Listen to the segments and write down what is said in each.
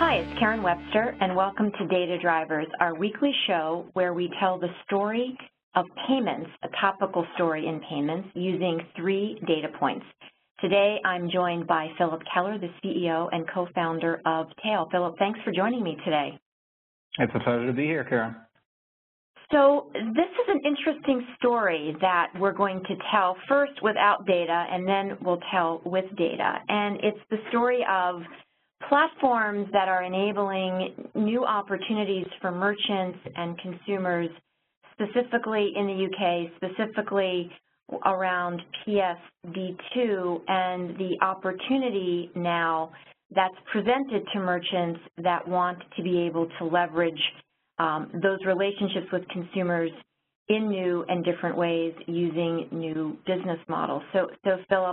Hi, it's Karen Webster, and welcome to Data Drivers, our weekly show where we tell the story of payments, a topical story in payments, using 3 data points. Today, I'm joined by Philip Keller, the CEO and co-founder of Tail. Philip, thanks for joining me today. It's a pleasure to be here, Karen. So this is an interesting story that we're going to tell first without data, and then we'll tell with data. And it's the story of platforms that are enabling new opportunities for merchants and consumers, specifically in the UK, specifically around PSD2, and the opportunity now that's presented to merchants that want to be able to leverage those relationships with consumers in new and different ways using new business models. So Philip,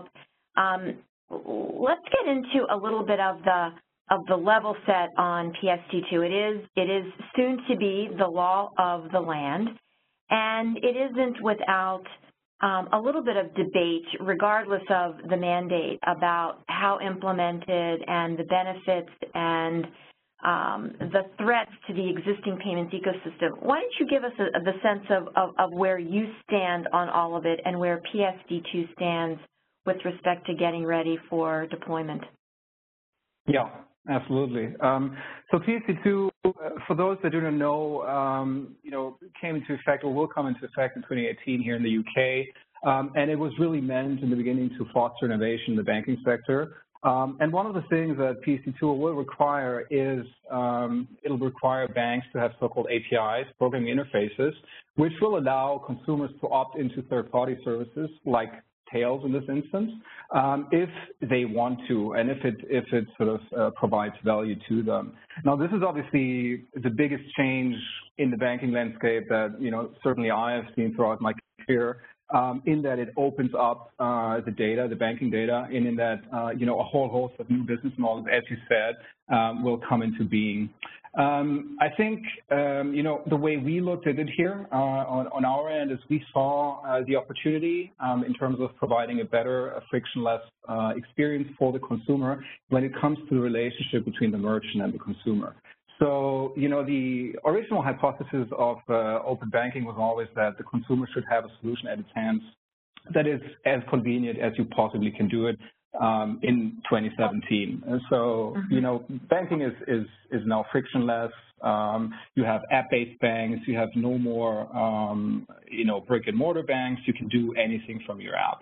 let's get into a little bit of the level set on PSD2. It is soon to be the law of the land, and it isn't without a little bit of debate, regardless of the mandate, about how implemented and the benefits and the threats to the existing payments ecosystem. Why don't you give us the sense of where you stand on all of it and where PSD2 stands with respect to getting ready for deployment? Yeah, absolutely. So PSD2, for those that do not know, came into effect or will come into effect in 2018 here in the UK, and it was really meant in the beginning to foster innovation in the banking sector. And one of the things that PSD2 will require is it'll require banks to have so-called APIs, programming interfaces, which will allow consumers to opt into third-party services like Tails in this instance, if they want to, and if it sort of provides value to them. Now, this is obviously the biggest change in the banking landscape that certainly I have seen throughout my career. In that it opens up the data, the banking data, and in that, a whole host of new business models, as you said, will come into being. I think, the way we looked at it here on our end is we saw the opportunity in terms of providing a better, frictionless experience for the consumer when it comes to the relationship between the merchant and the consumer. So, the original hypothesis of open banking was always that the consumer should have a solution at its hands that is as convenient as you possibly can do it in 2017. And so, banking is now frictionless. You have app-based banks. You have no more, brick-and-mortar banks. You can do anything from your app.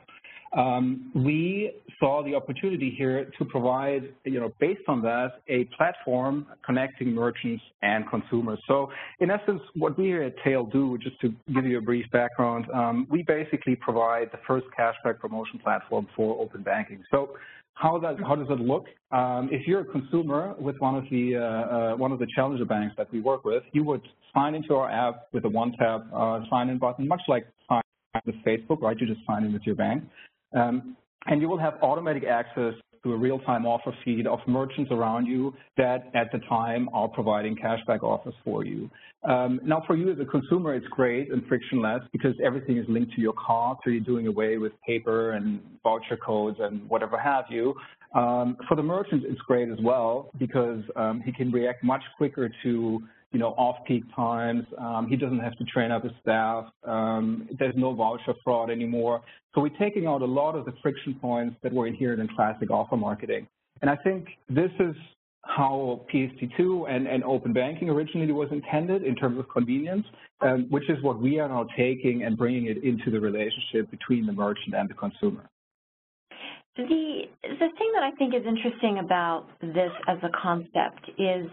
We saw the opportunity here to provide, based on that, a platform connecting merchants and consumers. So, in essence, what we here at Tail do, just to give you a brief background, we basically provide the first cashback promotion platform for open banking. So, how does it look? If you're a consumer with one of the challenger banks that we work with, you would sign into our app with a one-tap sign-in button, much like sign in with Facebook, right? You just sign in with your bank. And you will have automatic access to a real-time offer feed of merchants around you that at the time are providing cashback offers for you. Now, for you as a consumer, it's great and frictionless because everything is linked to your card, so you're doing away with paper and voucher codes and whatever have you. For the merchant, it's great as well because he can react much quicker to off-peak times. He doesn't have to train up his staff. There's no voucher fraud anymore. So we're taking out a lot of the friction points that were inherent in classic offer marketing. And I think this is how PSD2 and open banking originally was intended in terms of convenience, which is what we are now taking and bringing it into the relationship between the merchant and the consumer. The thing that I think is interesting about this as a concept is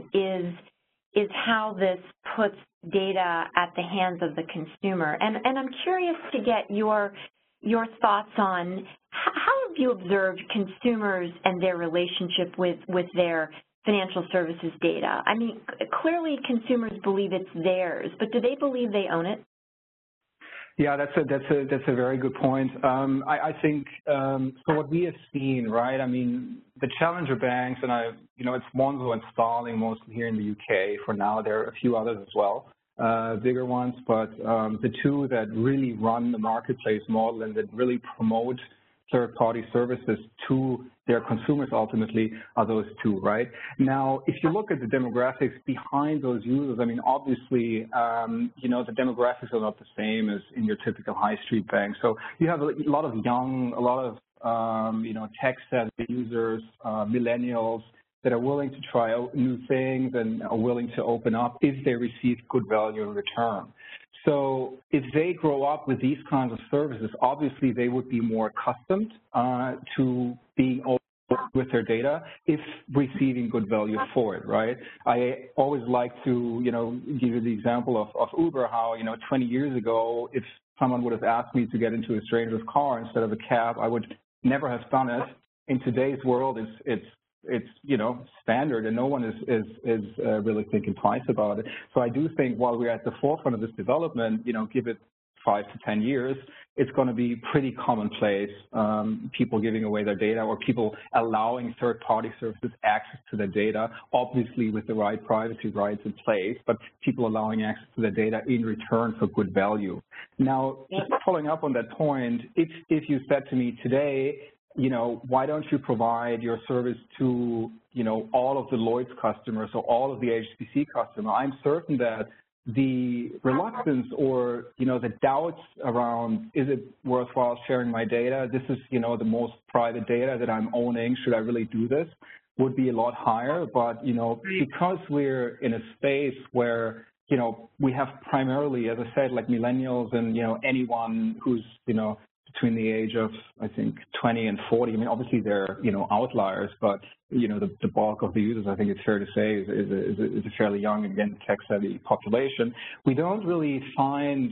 how this puts data at the hands of the consumer. And I'm curious to get your thoughts on how have you observed consumers and their relationship with their financial services data? I mean, clearly consumers believe it's theirs, but do they believe they own it? Yeah, that's a very good point. I think so. What we have seen, right? I mean, the challenger banks, and it's Monzo and Starling mostly here in the UK for now. There are a few others as well, bigger ones, but the two that really run the marketplace model and that really promote third-party services to their consumers ultimately are those two, right? Now, if you look at the demographics behind those users, I mean, obviously, you know, the demographics are not the same as in your typical high street bank. So you have a lot of young, a lot of, you know, tech-savvy users, millennials that are willing to try out new things and are willing to open up if they receive good value in return. So if they grow up with these kinds of services, obviously they would be more accustomed to being open with their data if receiving good value for it, right? I always like to, you know, give you the example of Uber, how, you know, 20 years ago, if someone would have asked me to get into a stranger's car instead of a cab, I would never have done it. In today's world, it's you know, standard, and no one is really thinking twice about it. So I do think while we're at the forefront of this development, you know, give it 5 to 10 years, it's going to be pretty commonplace, people giving away their data or people allowing third-party services access to their data, obviously with the right privacy rights in place, but people allowing access to their data in return for good value. Now, just following up on that point, if you said to me today, you know, why don't you provide your service to, you know, all of the Lloyd's customers or all of the HSBC customers? I'm certain that the reluctance or, you know, the doubts around, is it worthwhile sharing my data? This is, you know, the most private data that I'm owning. Should I really do this? Would be a lot higher. But, you know, because we're in a space where, you know, we have primarily, as I said, like millennials and, you know, anyone who's, you know, between the age of, I think, 20 and 40. I mean, obviously they're, you know, outliers, but, you know, the bulk of the users, I think it's fair to say, is a fairly young, again, tech-savvy population. We don't really find,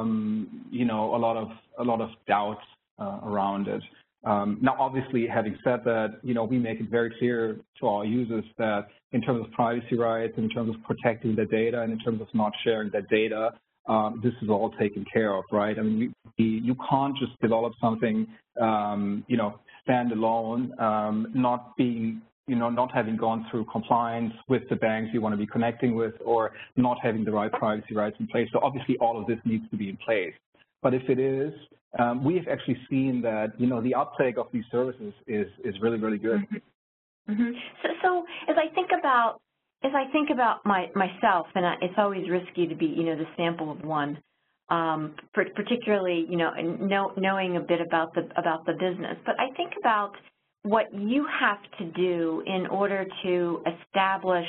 you know, a lot of doubts around it. Now, obviously, having said that, you know, we make it very clear to our users that in terms of privacy rights, in terms of protecting the data, and in terms of not sharing that data, this is all taken care of, right? I mean, you can't just develop something, you know, standalone, not being, you know, not having gone through compliance with the banks you want to be connecting with, or not having the right privacy rights in place. So obviously, all of this needs to be in place. But if it is, we have actually seen that, you know, the uptake of these services is really, really good. Mm-hmm. Mm-hmm. So as I think about myself, and it's always risky to be, you know, the sample of one, particularly, you know, knowing a bit about the business. But I think about what you have to do in order to establish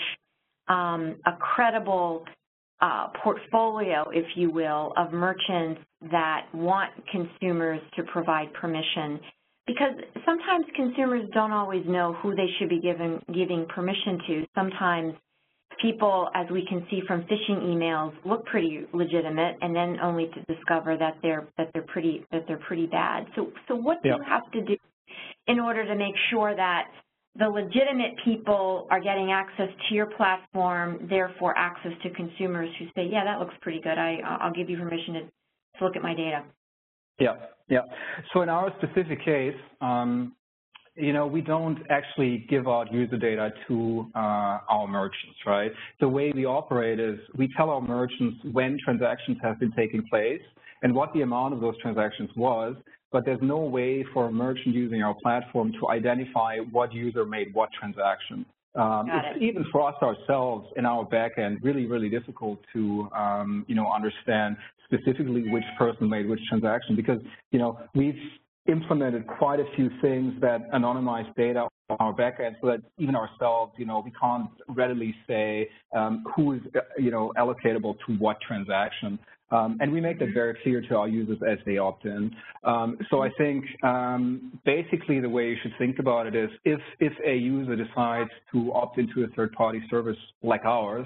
a credible portfolio, if you will, of merchants that want consumers to provide permission. Because sometimes consumers don't always know who they should be giving permission to. Sometimes people, as we can see from phishing emails, look pretty legitimate, and then only to discover that they're pretty bad. So what do you have to do in order to make sure that the legitimate people are getting access to your platform, therefore access to consumers who say, yeah, that looks pretty good. I'll give you permission to look at my data. Yeah. So in our specific case, you know, we don't actually give out user data to our merchants, right? The way we operate is we tell our merchants when transactions have been taking place and what the amount of those transactions was, but there's no way for a merchant using our platform to identify what user made what transaction. It's even for us ourselves in our backend really, really difficult to, you know, understand specifically which person made which transaction because, you know, we've implemented quite a few things that anonymize data on our backend so that even ourselves, you know, we can't readily say who is, you know, allocatable to what transaction. And we make that very clear to our users as they opt in. So I think basically the way you should think about it is if a user decides to opt into a third-party service like ours,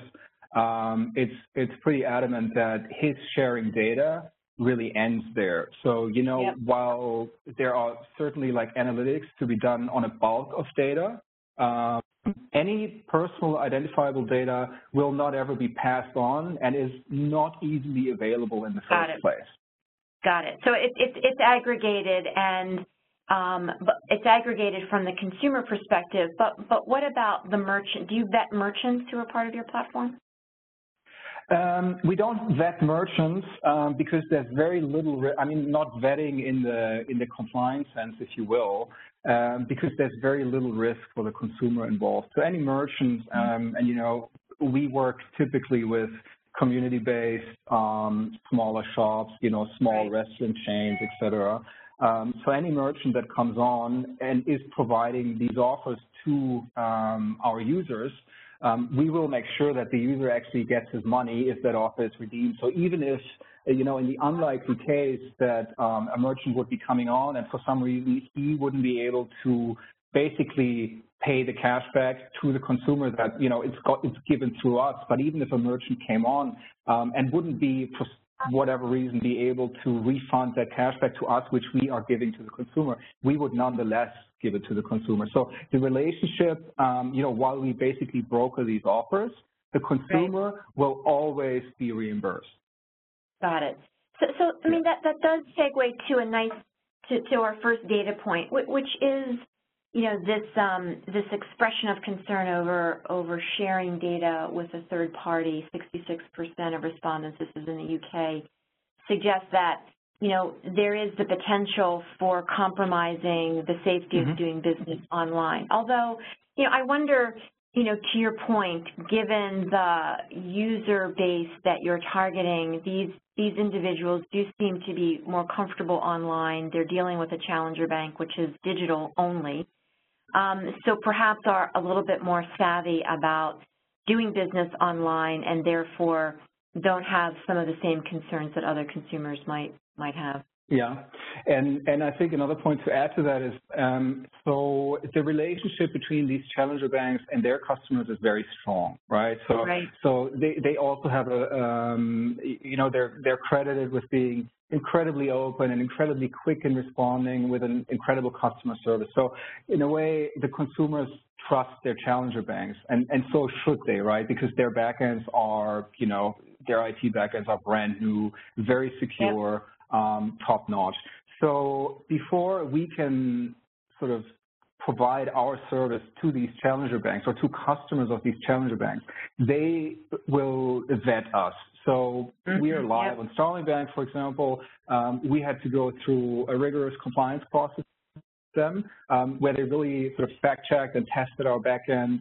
it's pretty adamant that his sharing data really ends there. So, you know, while there are certainly like analytics to be done on a bulk of data, any personal identifiable data will not ever be passed on and is not easily available in the first place. Got it. So it's aggregated and but it's aggregated from the consumer perspective. But what about the merchant? Do you vet merchants who are part of your platform? We don't vet merchants because there's very little, not vetting in the compliance sense, if you will, because there's very little risk for the consumer involved. So any merchant, and we work typically with community-based, smaller shops, small restaurant chains, et cetera. So any merchant that comes on and is providing these offers to our users, we will make sure that the user actually gets his money if that offer is redeemed. So even if, in the unlikely case that a merchant would be coming on and for some reason he wouldn't be able to basically pay the cash back to the consumer that, it's given through us. But even if a merchant came on and wouldn't be, for whatever reason, be able to refund that cash back to us, which we are giving to the consumer, we would nonetheless give it to the consumer. So the relationship, while we basically broker these offers, the consumer will always be reimbursed. Got it. So I mean, that does segue to to our first data point, which is, this expression of concern over sharing data with a third party. 66% of respondents, this is in the UK, suggest that, there is the potential for compromising the safety of doing business online. Although, I wonder, to your point, given the user base that you're targeting, these individuals do seem to be more comfortable online. They're dealing with a challenger bank, which is digital only. So perhaps are a little bit more savvy about doing business online and therefore don't have some of the same concerns that other consumers might have. Yeah, and I think another point to add to that is, so the relationship between these challenger banks and their customers is very strong, right? So they also have they're credited with being incredibly open and incredibly quick in responding with an incredible customer service. So in a way, the consumers trust their challenger banks, and so should they, right? Because their backends are, their IT backends are brand new, very secure, top-notch. So before we can sort of provide our service to these challenger banks or to customers of these challenger banks, they will vet us. So we are live on Starling Bank, for example. We had to go through a rigorous compliance process them, where they really sort of fact-checked and tested our backend,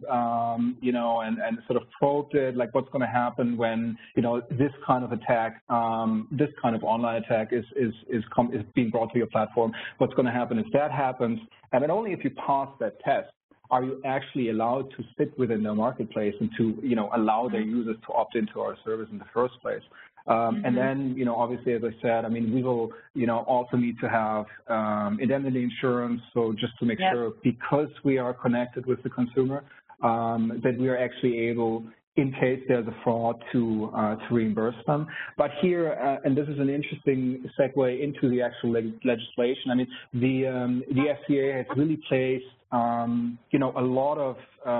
and sort of probed it, like what's going to happen when, this kind of attack, this kind of online attack is being brought to your platform. What's going to happen if that happens? And then only if you pass that test are you actually allowed to sit within their marketplace and to, allow their users to opt into our service in the first place. And then, obviously, as I said, we will, also need to have indemnity insurance. So just to make sure, because we are connected with the consumer, that we are actually able, in case there's a fraud, to reimburse them. But here, and this is an interesting segue into the actual legislation. The FCA has really placed, a lot of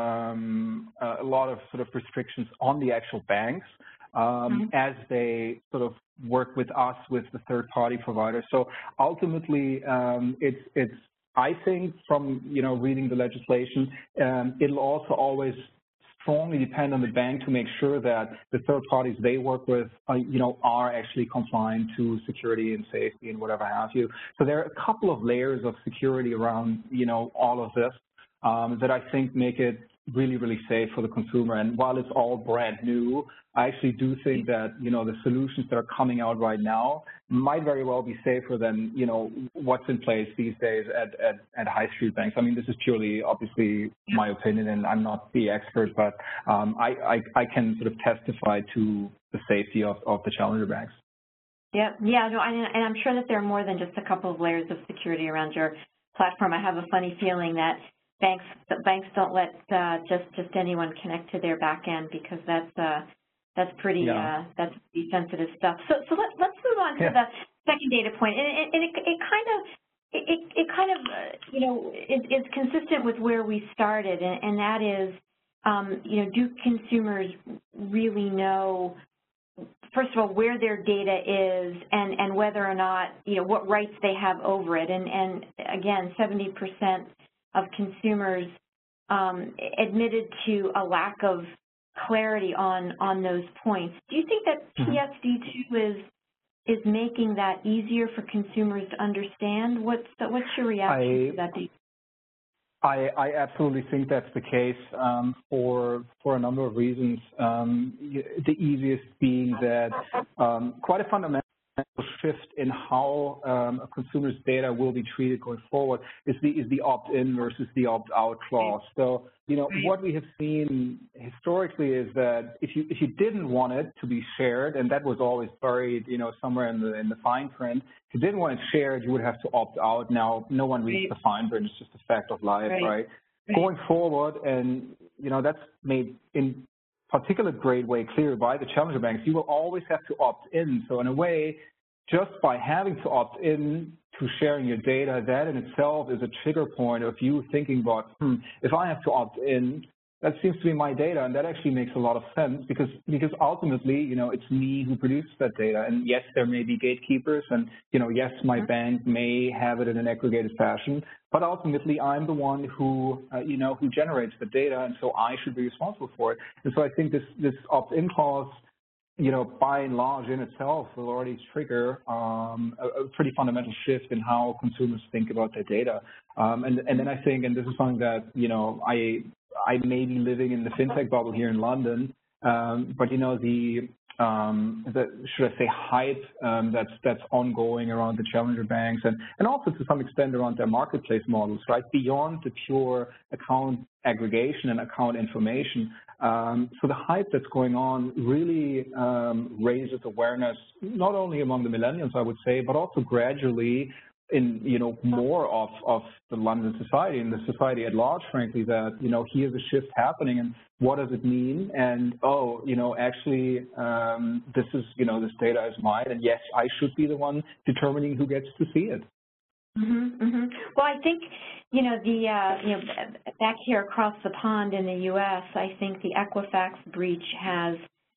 sort of restrictions on the actual banks. As they sort of work with us, with the third-party providers. So ultimately, it's I think from, reading the legislation, it'll also always strongly depend on the bank to make sure that the third parties they work with, are actually compliant to security and safety and whatever have you. So there are a couple of layers of security around, all of this that I think make it really, really safe for the consumer. And while it's all brand new, I actually do think that, the solutions that are coming out right now might very well be safer than, what's in place these days at high street banks. This is purely, obviously, my opinion, and I'm not the expert, but I can sort of testify to the safety of the challenger banks. Yeah, no, and I'm sure that there are more than just a couple of layers of security around your platform. I have a funny feeling that banks don't let just anyone connect to their back end, because that's pretty that's pretty sensitive stuff. So let's move on to the second data point, and it kind of is consistent with where we started, and that is, do consumers really know, first of all, where their data is and whether or not, what rights they have over it, and again, 70% of consumers admitted to a lack of clarity on those points. Do you think that PSD2 is making that easier for consumers to understand? What's your reaction to that? I absolutely think that's the case for a number of reasons. The easiest being that quite a fundamental shift in how a consumer's data will be treated going forward is the opt-in versus the opt-out clause. So, what we have seen historically is that if you didn't want it to be shared, and that was always buried, somewhere in the fine print, if you didn't want it shared, you would have to opt out. Now, no one reads the fine print; it's just a fact of life, right? Going forward, and that's made in particular great way clear by the challenger banks. You will always have to opt in. So in a way, just by having to opt in to sharing your data, that in itself is a trigger point of you thinking about, if I have to opt in, that seems to be my data, and that actually makes a lot of sense because ultimately, it's me who produces that data. And yes, there may be gatekeepers, and yes, my bank may have it in an aggregated fashion, but ultimately, I'm the one who who generates the data, and so I should be responsible for it. And so I think this opt-in clause, by and large in itself will already trigger a pretty fundamental shift in how consumers think about their data. And then I think, and this is something that, I may be living in the fintech bubble here in London, but the should I say hype that's ongoing around the challenger banks and also to some extent around their marketplace models, right? Beyond the pure account aggregation and account information. So the hype that's going on really raises awareness not only among the millennials, I would say, but also gradually in more of the London society and the society at large, frankly, that here's a shift happening and what does it mean? And actually this is this data is mine, and yes, I should be the one determining who gets to see it. Well, I think back here across the pond in the U.S., I think the Equifax breach has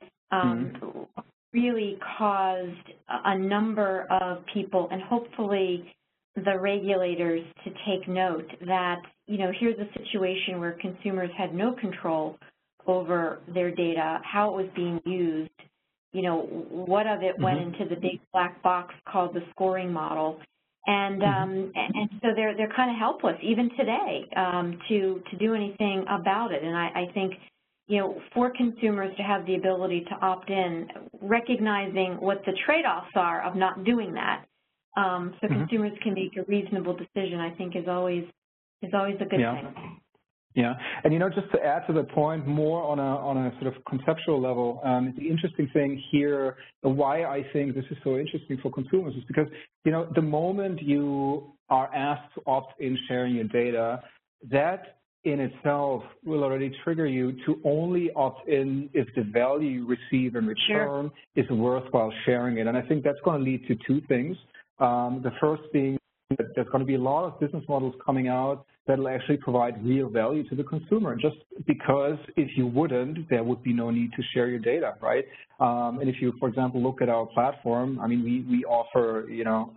really caused a number of people, and hopefully the regulators, to take note that, here's a situation where consumers had no control over their data, how it was being used, what of it went into the big black box called the scoring model. And so they're kind of helpless, even today, to do anything about it. And I think, for consumers to have the ability to opt in, recognizing what the trade-offs are of not doing that, so consumers can make a reasonable decision, I think is always a good thing. Yeah, and just to add to the point more on a sort of conceptual level, the interesting thing here, why I think this is so interesting for consumers is because, the moment you are asked to opt in sharing your data, that in itself will already trigger you to only opt in if the value you receive in return is worthwhile sharing it. And I think that's going to lead to two things. The first being that there's going to be a lot of business models coming out that will actually provide real value to the consumer, just because if you wouldn't, there would be no need to share your data, right? And if you, for example, look at our platform, I mean, we offer,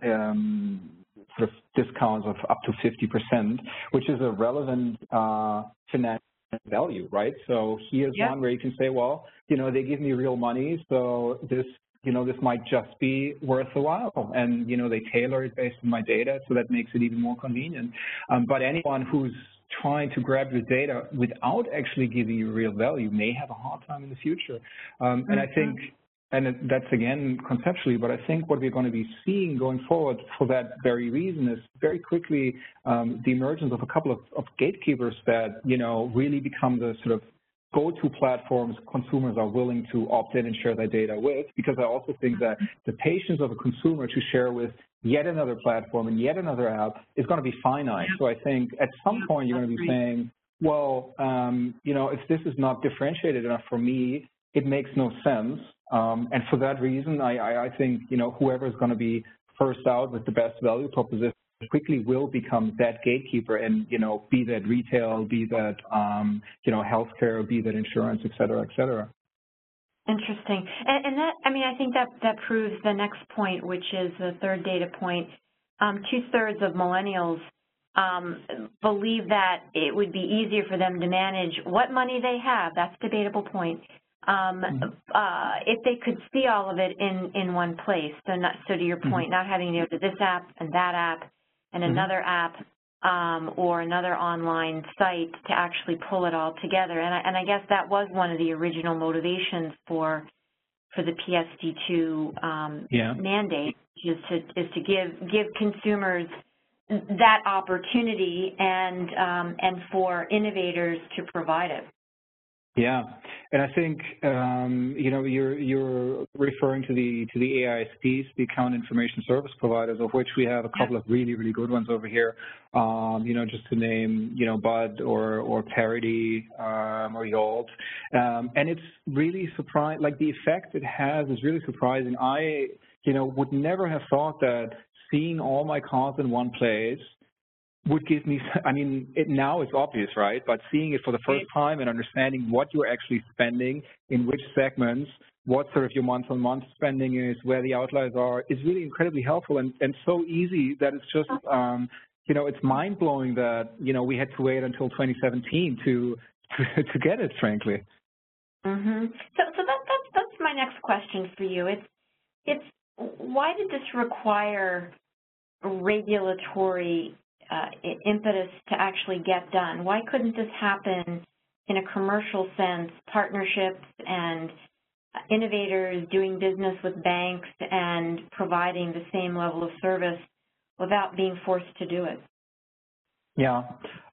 sort of discounts of up to 50%, which is a relevant financial value, right? So here's one where you can say, well, they give me real money, so this might just be worth a while. And, they tailor it based on my data, so that makes it even more convenient. But anyone who's trying to grab your data without actually giving you real value may have a hard time in the future. And I think, and that's again conceptually, but I think what we're going to be seeing going forward for that very reason is very quickly the emergence of a couple of gatekeepers that, really become the sort of go-to platforms consumers are willing to opt in and share their data with, because I also think that the patience of a consumer to share with yet another platform and yet another app is going to be finite. So I think at some point you're going to be saying, well, if this is not differentiated enough for me, it makes no sense. And for that reason, I think, whoever is going to be first out with the best value proposition quickly will become that gatekeeper and, be that retail, be that, healthcare, be that insurance, et cetera, et cetera. Interesting. And that, I think that proves the next point, which is the third data point. 2/3 of millennials believe that it would be easier for them to manage what money they have. That's a debatable point. If they could see all of it in one place. So to your point, not having to go to this app and that app and another app or another online site to actually pull it all together. And I guess that was one of the original motivations for the PSD2 mandate, is to give consumers that opportunity and for innovators to provide it. Yeah, and I think you're referring to the AISPs, the account information service providers, of which we have a couple of really good ones over here. Just to name Bud or Parity or Yolt, and it's really surprising. Like, the effect it has is really surprising. I would never have thought that seeing all my cards in one place would give me, now it's obvious, right? But seeing it for the first time and understanding what you're actually spending, in which segments, what sort of your month-on-month spending is, where the outliers are, is really incredibly helpful and so easy that it's just, it's mind-blowing that, we had to wait until 2017 to get it, frankly. So that's my next question for you. It's why did this require regulatory impetus to actually get done? Why couldn't this happen in a commercial sense, partnerships and innovators doing business with banks and providing the same level of service without being forced to do it? Yeah,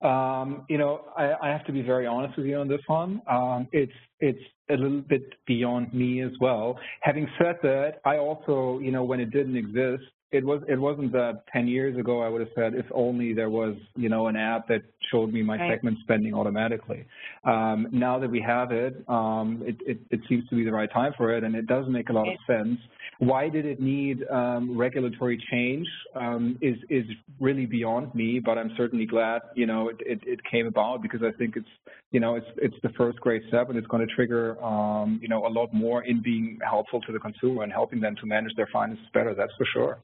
I have to be very honest with you on this one. It's a little bit beyond me as well. Having said that, I also, when it didn't exist, it wasn't that 10 years ago I would have said if only there was, an app that showed me my segment spending automatically. Now that we have it, it seems to be the right time for it, and it does make a lot of sense. Why did it need regulatory change is really beyond me, but I'm certainly glad, it came about, because I think it's the first great step, and it's going to trigger, a lot more in being helpful to the consumer and helping them to manage their finances better, that's for sure.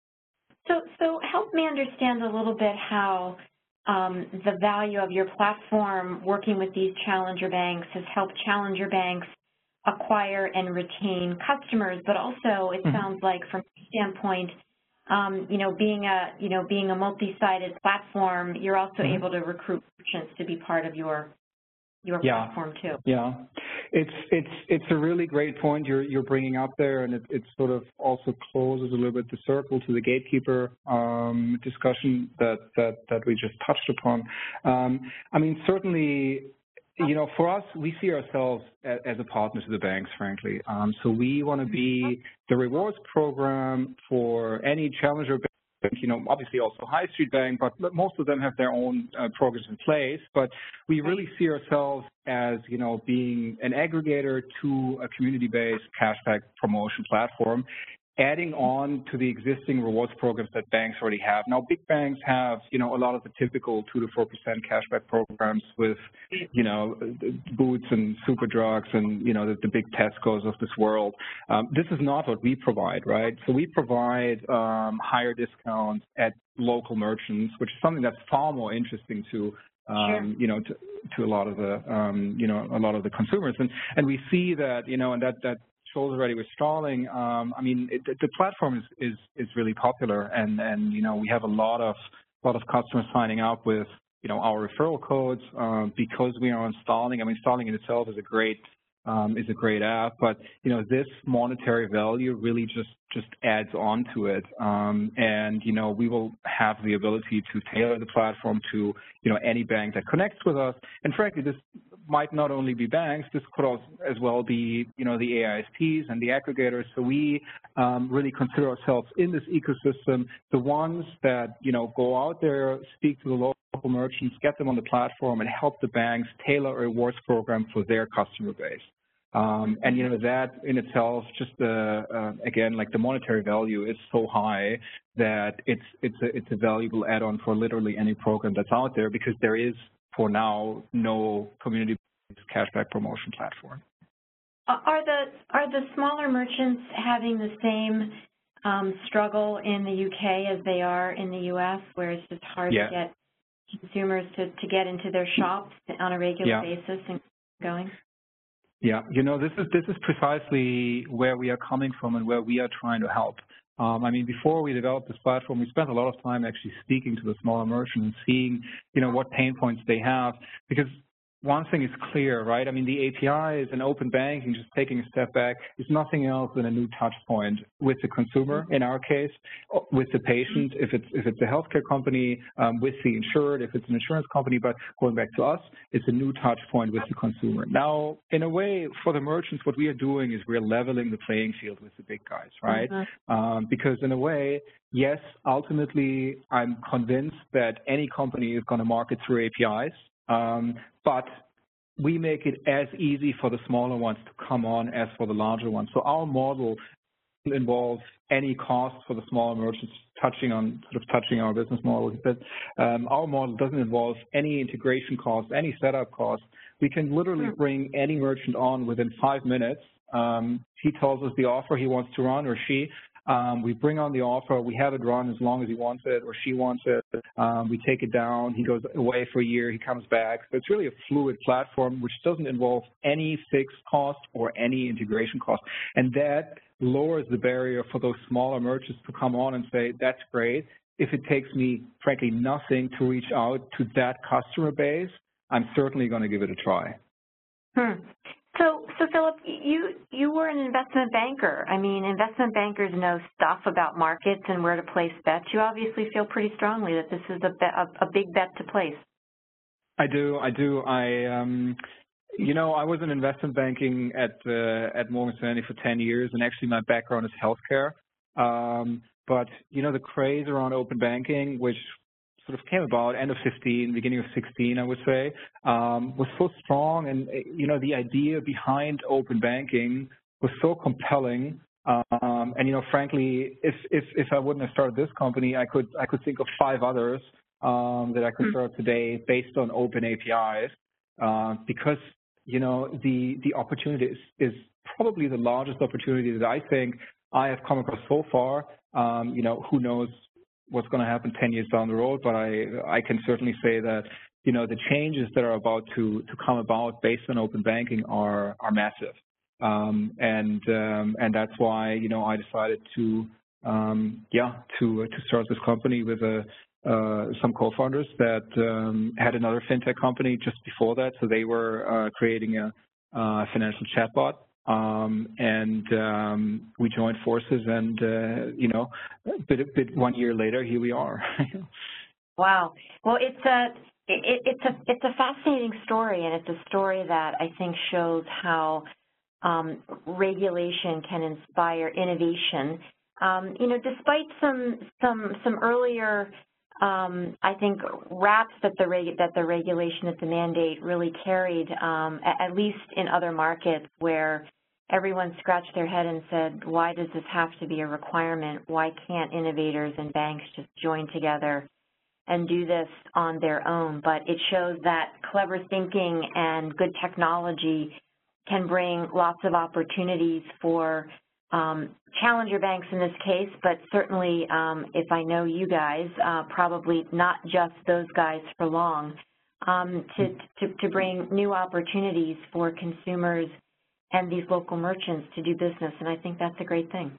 So help me understand a little bit how the value of your platform working with these challenger banks has helped challenger banks acquire and retain customers, but also it sounds like from your standpoint, being a multi-sided platform, you're also able to recruit merchants to be part of your platform too. Yeah, it's a really great point you're bringing up there, and it sort of also closes a little bit the circle to the gatekeeper discussion that we just touched upon. Certainly, for us, we see ourselves as a partner to the banks, frankly. So we want to be the rewards program for any challenger bank. Obviously also High Street Bank, but most of them have their own programs in place. But we really see ourselves as, being an aggregator to a community-based cashback promotion platform, adding on to the existing rewards programs that banks already have. Now, big banks have, a lot of the typical 2 to 4% cashback programs with, Boots and Superdrugs and, the big Tescos of this world. This is not what we provide, right? So we provide higher discounts at local merchants, which is something that's far more interesting to to a lot of the consumers, and we see that and that shows already with Starling. The platform is really popular, and we have a lot of customers signing up with our referral codes because we are on Starling. Starling in itself is a great app, but this monetary value really just adds on to it, and we will have the ability to tailor the platform to any bank that connects with us. And frankly, this might not only be banks, this could also as well be the AISPs and the aggregators. So we really consider ourselves in this ecosystem the ones that go out there, speak to the local merchants, get them on the platform, and help the banks tailor a rewards program for their customer base. And that in itself, just again, like the monetary value is so high that it's a valuable add-on for literally any program that's out there, because there is for now no community-based cashback promotion platform. Are the smaller merchants having the same struggle in the UK as they are in the US, where it's just hard to get consumers to get into their shops on a regular basis and going? Yeah, you know, this is precisely where we are coming from and where we are trying to help. I mean, before we developed this platform, we spent a lot of time actually speaking to the smaller merchants and seeing, you know, what pain points they have, because one thing is clear, right? I mean, the APIs and open banking, just taking a step back, is nothing else than a new touch point with the consumer, in our case, with the patient, if it's a healthcare company, with the insured, if it's an insurance company, but going back to us, it's a new touch point with the consumer. Now, in a way, for the merchants, what we are doing is we're leveling the playing field with the big guys, right? Because in a way, yes, ultimately, I'm convinced that any company is going to market through APIs. But we make it as easy for the smaller ones to come on as for the larger ones. So our model involves any cost for the smaller merchants, touching our business model. But our model doesn't involve any integration costs, any setup costs. We can literally bring any merchant on within 5 minutes. He tells us the offer he wants to run, or she. We bring on the offer, we have it run as long as he wants it or she wants it. We take it down, he goes away for a year, he comes back. So it's really a fluid platform which doesn't involve any fixed cost or any integration cost. And that lowers the barrier for those smaller merchants to come on and say, that's great. If it takes me, frankly, nothing to reach out to that customer base, I'm certainly going to give it a try. So Philip, you were an investment banker. I mean, investment bankers know stuff about markets and where to place bets. You obviously feel pretty strongly that this is a big bet to place. I do. You know, I was in investment banking at Morgan Stanley for 10 years, and actually my background is healthcare. But, you know, the craze around open banking, which sort of came about end of 15, beginning of 16, I would say, was so strong. And, you know, the idea behind open banking was so compelling. And, you know, frankly, if I wouldn't have started this company, I could think of 5 others that I could start today based on open APIs, because, you know, the opportunity is probably the largest opportunity that I think I have come across so far. You know, who knows what's going to happen 10 years down the road, but I can certainly say that, you know, the changes that are about to come about based on open banking are massive. And that's why, you know, I decided to start this company with some co-founders that had another fintech company just before that. So they were creating a financial chatbot. And we joined forces, and you know, 1 year later, here we are. Wow. Well, it's a fascinating story, and it's a story that I think shows how regulation can inspire innovation. You know, despite some earlier, I think, raps that the regulation, that the mandate really carried, at least in other markets where everyone scratched their head and said, why does this have to be a requirement? Why can't innovators and banks just join together and do this on their own? But it shows that clever thinking and good technology can bring lots of opportunities for challenger banks in this case, but certainly, if I know you guys, probably not just those guys for long, to bring new opportunities for consumers and these local merchants to do business, and I think that's a great thing.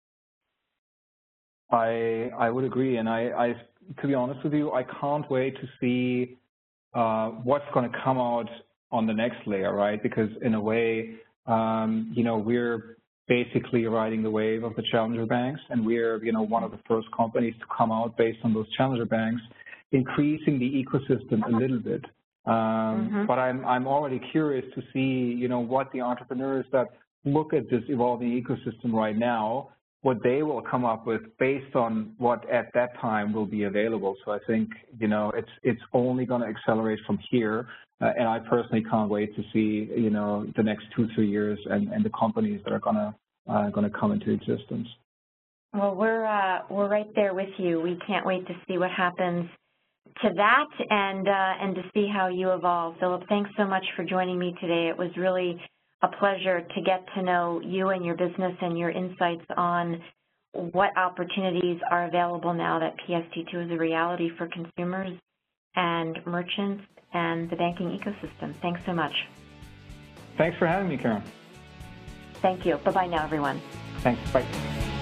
I would agree, and I to be honest with you, I can't wait to see what's going to come out on the next layer, right? Because in a way, you know, we're basically riding the wave of the challenger banks, and we're, you know, one of the first companies to come out based on those challenger banks, increasing the ecosystem a little bit. But I'm already curious to see, you know, what the entrepreneurs that look at this evolving ecosystem right now, what they will come up with based on what at that time will be available. So I think, you know, it's only going to accelerate from here, and I personally can't wait to see, you know, the next 2-3 years and the companies that are going to come into existence. Well, we're right there with you. We can't wait to see what happens to that and to see how you evolve. Philip, thanks so much for joining me today. It was really a pleasure to get to know you and your business and your insights on what opportunities are available now that PSD2 is a reality for consumers and merchants and the banking ecosystem. Thanks so much. Thanks for having me, Karen. Thank you. Bye-bye now, everyone. Thanks. Bye.